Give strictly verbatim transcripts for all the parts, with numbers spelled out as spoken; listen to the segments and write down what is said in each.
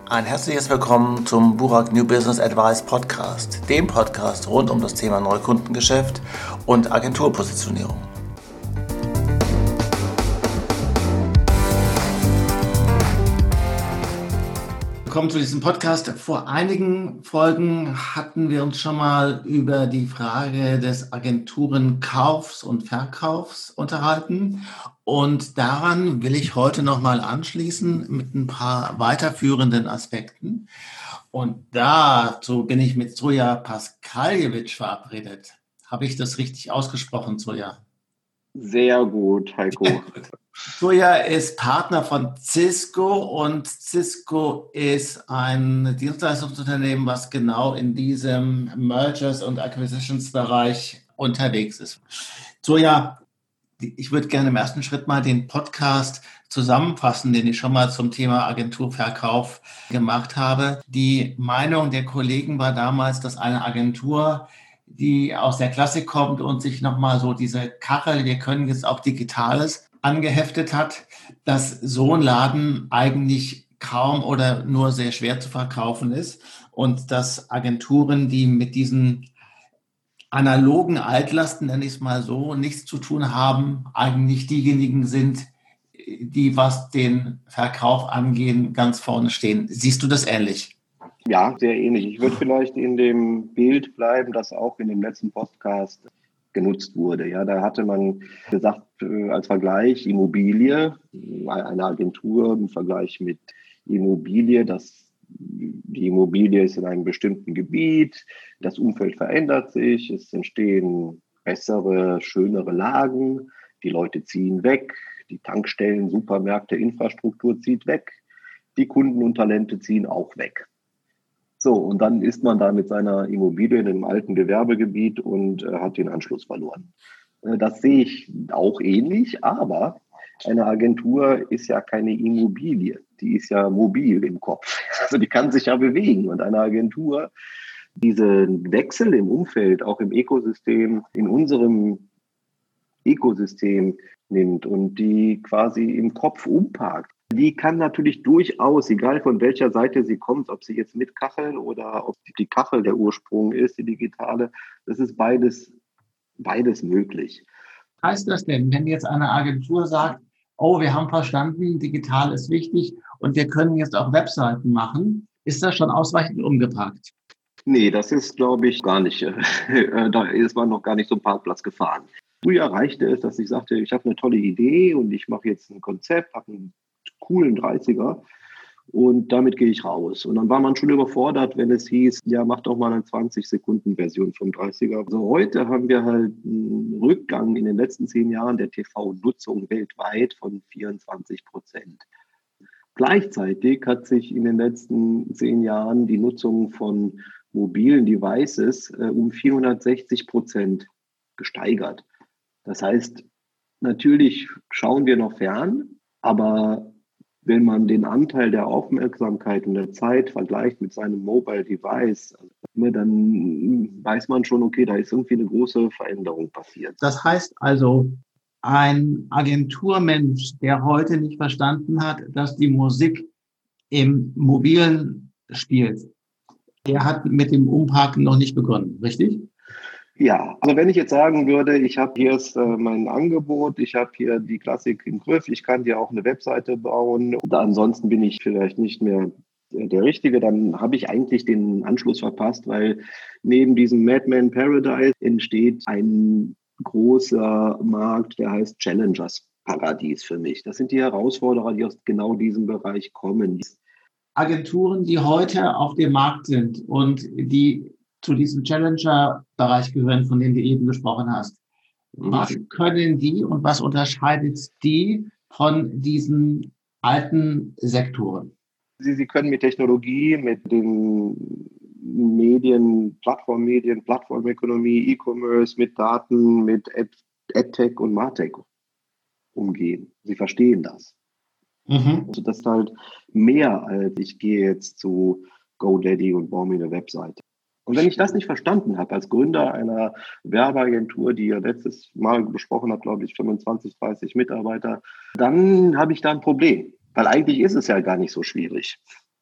Ein herzliches Willkommen zum Burak New Business Advice Podcast, dem Podcast rund um das Thema Neukundengeschäft und Agenturpositionierung. Willkommen zu diesem Podcast. Vor einigen Folgen hatten wir uns schon mal über die Frage des Agenturenkaufs und Verkaufs unterhalten. Und daran will ich heute nochmal anschließen mit ein paar weiterführenden Aspekten. Und dazu bin ich mit Zoja Paskaljewitsch verabredet. Habe ich das richtig ausgesprochen, Zoja? Sehr gut, Heiko. Sehr gut. Zoja ist Partner von Cisco und Cisco ist ein Dienstleistungsunternehmen, was genau in diesem Mergers- und Acquisitions-Bereich unterwegs ist. Zoja, ich würde gerne im ersten Schritt mal den Podcast zusammenfassen, den ich schon mal zum Thema Agenturverkauf gemacht habe. Die Meinung der Kollegen war damals, dass eine Agentur, die aus der Klassik kommt und sich nochmal so diese Kachel, wir können jetzt auch Digitales, angeheftet hat, dass so ein Laden eigentlich kaum oder nur sehr schwer zu verkaufen ist und dass Agenturen, die mit diesen analogen Altlasten, nenne ich es mal so, nichts zu tun haben, eigentlich diejenigen sind, die, was den Verkauf angehen, ganz vorne stehen. Siehst du das ähnlich? Ja, sehr ähnlich. Ich würde vielleicht in dem Bild bleiben, das auch in dem letzten Podcast genutzt wurde. Ja, da hatte man gesagt, als Vergleich Immobilie, eine Agentur im Vergleich mit Immobilie, dass die Immobilie ist in einem bestimmten Gebiet, das Umfeld verändert sich, es entstehen bessere, schönere Lagen, die Leute ziehen weg, die Tankstellen, Supermärkte, Infrastruktur zieht weg, die Kunden und Talente ziehen auch weg. So, und dann ist man da mit seiner Immobilie in einem alten Gewerbegebiet und äh, hat den Anschluss verloren. Äh, das sehe ich auch ähnlich, aber eine Agentur ist ja keine Immobilie, die ist ja mobil im Kopf. Also die kann sich ja bewegen. Und eine Agentur, diesen Wechsel im Umfeld, auch im Ökosystem, in unserem Ökosystem nimmt und die quasi im Kopf umparkt, die kann natürlich durchaus, egal von welcher Seite sie kommt, ob sie jetzt mit Kachel oder ob die Kachel der Ursprung ist, die digitale, das ist beides, beides möglich. Heißt das denn, wenn jetzt eine Agentur sagt, oh, wir haben verstanden, digital ist wichtig und wir können jetzt auch Webseiten machen, ist das schon ausreichend umgeparkt? Nee, das ist, glaube ich, gar nicht. Da ist man noch gar nicht so einen Parkplatz gefahren. Früher reichte es, dass ich sagte, ich habe eine tolle Idee und ich mache jetzt ein Konzept, habe einen coolen dreißiger und damit gehe ich raus. Und dann war man schon überfordert, wenn es hieß, ja, mach doch mal eine zwanzig-Sekunden-Version vom dreißiger. Also heute haben wir halt einen Rückgang in den letzten zehn Jahren der T V-Nutzung weltweit von vierundzwanzig Prozent. Gleichzeitig hat sich in den letzten zehn Jahren die Nutzung von mobilen Devices äh, um vierhundertsechzig Prozent gesteigert. Das heißt, natürlich schauen wir noch fern, aber wenn man den Anteil der Aufmerksamkeit und der Zeit vergleicht mit seinem Mobile Device, dann weiß man schon, okay, da ist irgendwie eine große Veränderung passiert. Das heißt also, ein Agenturmensch, der heute nicht verstanden hat, dass die Musik im Mobilen spielt, der hat mit dem Umparken noch nicht begonnen, richtig? Ja, also wenn ich jetzt sagen würde, ich habe hier ist, äh, mein Angebot, ich habe hier die Klassik im Griff, ich kann dir auch eine Webseite bauen und ansonsten bin ich vielleicht nicht mehr der Richtige, dann habe ich eigentlich den Anschluss verpasst, weil neben diesem Madman Paradise entsteht ein großer Markt, der heißt Challengers Paradies für mich. Das sind die Herausforderer, die aus genau diesem Bereich kommen. Agenturen, die heute auf dem Markt sind und die zu diesem Challenger-Bereich gehören, von dem du eben gesprochen hast. Was können die und was unterscheidet die von diesen alten Sektoren? Sie, sie können mit Technologie, mit den Medien, Plattformmedien, Plattformökonomie, E-Commerce, mit Daten, mit Ad, AdTech und MarTech umgehen. Sie verstehen das. Mhm. Also das ist halt mehr als ich gehe jetzt zu GoDaddy und baue mir eine Webseite. Und wenn ich das nicht verstanden habe, als Gründer einer Werbeagentur, die ja letztes Mal besprochen hat, glaube ich, fünfundzwanzig, dreißig Mitarbeiter, dann habe ich da ein Problem. Weil eigentlich ist es ja gar nicht so schwierig.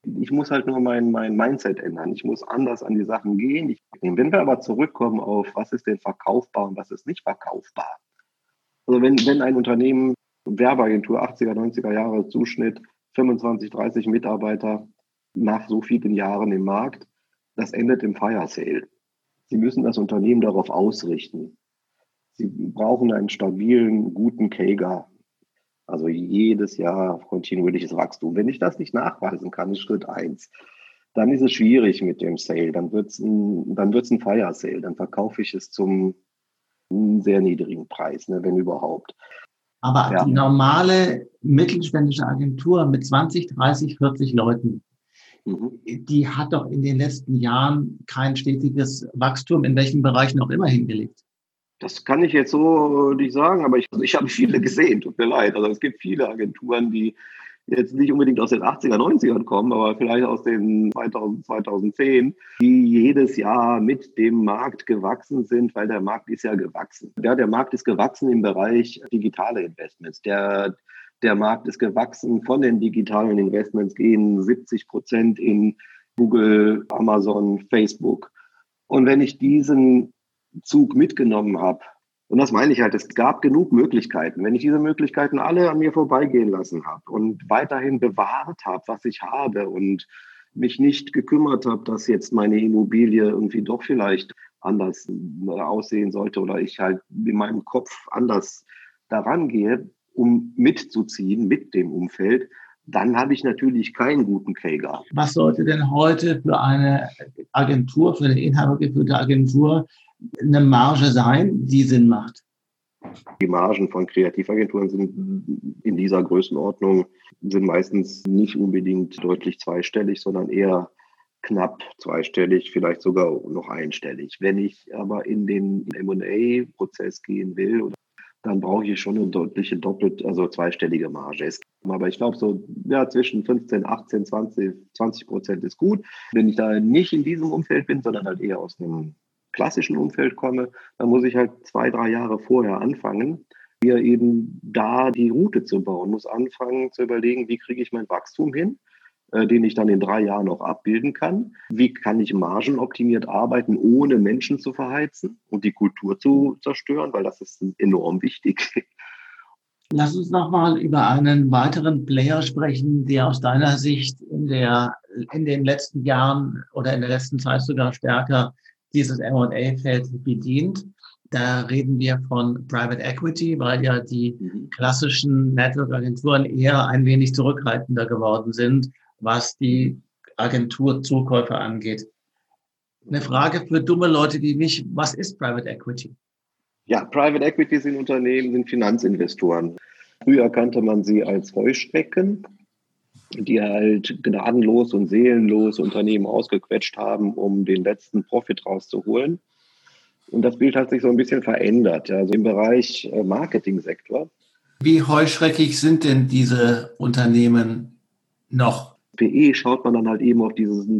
Ich muss halt nur mein, mein Mindset ändern. Ich muss anders an die Sachen gehen. Ich, wenn wir aber zurückkommen auf, was ist denn verkaufbar und was ist nicht verkaufbar. Also wenn, wenn ein Unternehmen, Werbeagentur, achtziger, neunziger Jahre Zuschnitt, fünfundzwanzig, dreißig Mitarbeiter nach so vielen Jahren im Markt, das endet im Fire Sale. Sie müssen das Unternehmen darauf ausrichten. Sie brauchen einen stabilen, guten K G A. Also jedes Jahr kontinuierliches Wachstum. Wenn ich das nicht nachweisen kann, ist Schritt eins, dann ist es schwierig mit dem Sale. Dann wird es ein, dann wird's ein Fire Sale. Dann verkaufe ich es zum sehr niedrigen Preis, ne, wenn überhaupt. Aber Ja. Die normale mittelständische Agentur mit zwanzig, dreißig, vierzig Leuten, mhm. die hat doch in den letzten Jahren kein stetiges Wachstum in welchen Bereichen auch immer hingelegt. Das kann ich jetzt so nicht sagen, aber ich, also ich habe viele gesehen, tut mir leid. Also es gibt viele Agenturen, die jetzt nicht unbedingt aus den achtziger, neunzigern kommen, aber vielleicht aus den zweitausend, zweitausendzehn, die jedes Jahr mit dem Markt gewachsen sind, weil der Markt ist ja gewachsen. Ja, der Markt ist gewachsen im Bereich digitale Investments. Der, der Markt ist gewachsen von den digitalen Investments, gehen siebzig Prozent in Google, Amazon, Facebook. Und wenn ich diesen Zug mitgenommen habe, und das meine ich halt, es gab genug Möglichkeiten. Wenn ich diese Möglichkeiten alle an mir vorbeigehen lassen habe und weiterhin bewahrt habe, was ich habe und mich nicht gekümmert habe, dass jetzt meine Immobilie irgendwie doch vielleicht anders aussehen sollte oder ich halt in meinem Kopf anders daran gehe, um mitzuziehen mit dem Umfeld, dann habe ich natürlich keinen guten K G A. Was sollte denn heute für eine Agentur, für eine inhabergeführte Agentur eine Marge sein, die Sinn macht? Die Margen von Kreativagenturen sind in dieser Größenordnung sind meistens nicht unbedingt deutlich zweistellig, sondern eher knapp zweistellig, vielleicht sogar noch einstellig. Wenn ich aber in den M und A-Prozess gehen will, dann brauche ich schon eine deutliche doppelt, also zweistellige Marge. Aber ich glaube, so ja, zwischen fünfzehn, achtzehn, zwanzig, zwanzig Prozent ist gut. Wenn ich da nicht in diesem Umfeld bin, sondern halt eher aus einem klassischen Umfeld komme, dann muss ich halt zwei, drei Jahre vorher anfangen, hier eben da die Route zu bauen, muss anfangen zu überlegen, wie kriege ich mein Wachstum hin, äh, den ich dann in drei Jahren auch abbilden kann. Wie kann ich margenoptimiert arbeiten, ohne Menschen zu verheizen und die Kultur zu zerstören, weil das ist enorm wichtig. Lass uns nochmal über einen weiteren Player sprechen, der aus deiner Sicht in der, in den letzten Jahren oder in der letzten Zeit sogar stärker dieses M und A-Feld bedient. Da reden wir von Private Equity, weil ja die klassischen Network-Agenturen eher ein wenig zurückhaltender geworden sind, was die Agenturzukäufe angeht. Eine Frage für dumme Leute wie mich, was ist Private Equity? Ja, Private Equity sind Unternehmen, sind Finanzinvestoren. Früher kannte man sie als Heuschrecken, die halt gnadenlos und seelenlos Unternehmen ausgequetscht haben, um den letzten Profit rauszuholen. Und das Bild hat sich so ein bisschen verändert, also im Bereich Marketingsektor. Wie heuschreckig sind denn diese Unternehmen noch? P E schaut man dann halt eben auf diesen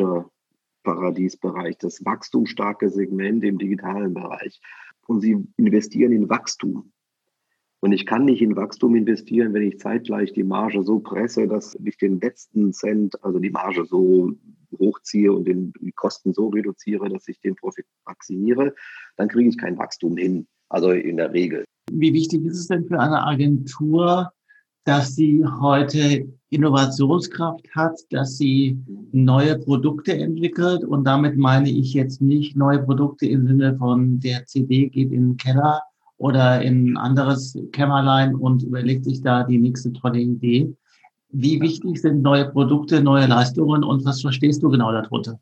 Challenger-Paradiesbereich, das wachstumsstarke Segment im digitalen Bereich. Und sie investieren in Wachstum. Und ich kann nicht in Wachstum investieren, wenn ich zeitgleich die Marge so presse, dass ich den letzten Cent, also die Marge so hochziehe und den, die Kosten so reduziere, dass ich den Profit maximiere. Dann kriege ich kein Wachstum hin, also in der Regel. Wie wichtig ist es denn für eine Agentur, dass sie heute Innovationskraft hat, dass sie neue Produkte entwickelt? Und damit meine ich jetzt nicht neue Produkte im Sinne von der C D geht in den Keller oder in ein anderes Kämmerlein und überlegt sich da die nächste tolle Idee. Wie wichtig sind neue Produkte, neue Leistungen und was verstehst du genau darunter?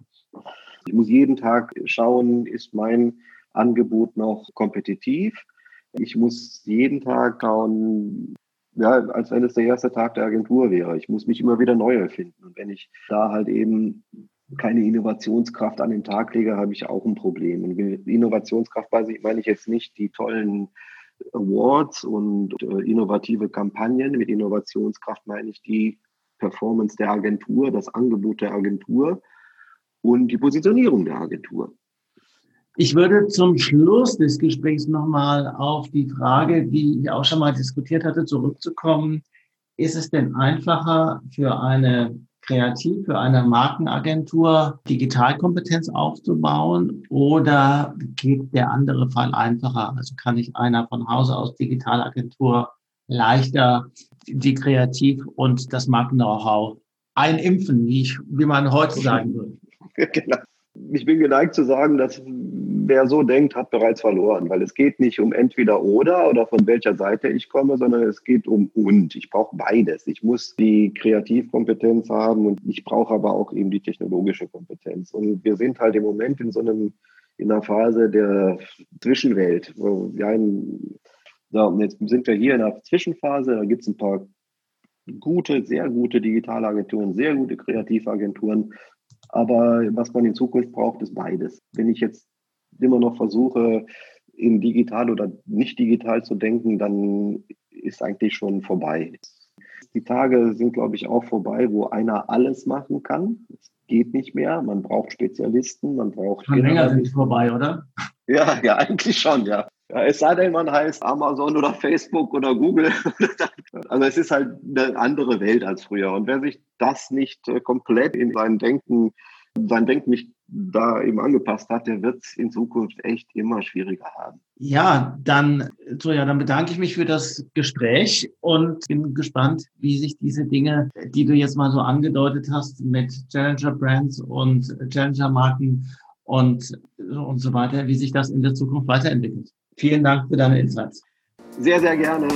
Ich muss jeden Tag schauen, ist mein Angebot noch kompetitiv? Ich muss jeden Tag schauen, ja, als wenn es der erste Tag der Agentur wäre. Ich muss mich immer wieder neu erfinden. Und wenn ich da halt eben keine Innovationskraft an den Tag lege, habe ich auch ein Problem. Und mit Innovationskraft meine ich jetzt nicht die tollen Awards und äh, innovative Kampagnen. Mit Innovationskraft meine ich die Performance der Agentur, das Angebot der Agentur und die Positionierung der Agentur. Ich würde zum Schluss des Gesprächs nochmal auf die Frage, die ich auch schon mal diskutiert hatte, zurückzukommen. Ist es denn einfacher für eine kreativ für eine Markenagentur Digitalkompetenz aufzubauen oder geht der andere Fall einfacher? Also kann ich einer von Hause aus Digitalagentur leichter die Kreativ- und das Marken-Know-how einimpfen, wie, ich, wie man heute sagen würde? Genau. Ich bin geneigt zu sagen, dass wer so denkt, hat bereits verloren, weil es geht nicht um entweder oder oder von welcher Seite ich komme, sondern es geht um und. Ich brauche beides. Ich muss die Kreativkompetenz haben und ich brauche aber auch eben die technologische Kompetenz. Und wir sind halt im Moment in so einem, in einer Phase der Zwischenwelt. Wo wir ein, so, jetzt sind wir hier in einer Zwischenphase, da gibt es ein paar gute, sehr gute Digitalagenturen, sehr gute Kreativagenturen. Aber was man in Zukunft braucht, ist beides. Wenn ich jetzt immer noch versuche, in digital oder nicht digital zu denken, dann ist eigentlich schon vorbei. Die Tage sind, glaube ich, auch vorbei, wo einer alles machen kann. Es geht nicht mehr. Man braucht Spezialisten, man braucht... Schon länger sind die vorbei, oder? Ja, ja, eigentlich schon, ja. Ja, es sei denn, man heißt Amazon oder Facebook oder Google. Also es ist halt eine andere Welt als früher. Und wer sich das nicht äh, komplett in sein Denken, sein Denken nicht da eben angepasst hat, der wird es in Zukunft echt immer schwieriger haben. Ja, dann, so ja, dann bedanke ich mich für das Gespräch und bin gespannt, wie sich diese Dinge, die du jetzt mal so angedeutet hast, mit Challenger Brands und Challenger Marken und, und so weiter, wie sich das in der Zukunft weiterentwickelt. Vielen Dank für deine Insights. Sehr, sehr gerne.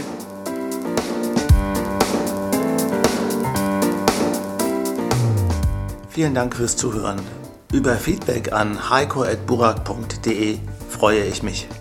Vielen Dank fürs Zuhören. Über Feedback an heiko at burak punkt de freue ich mich.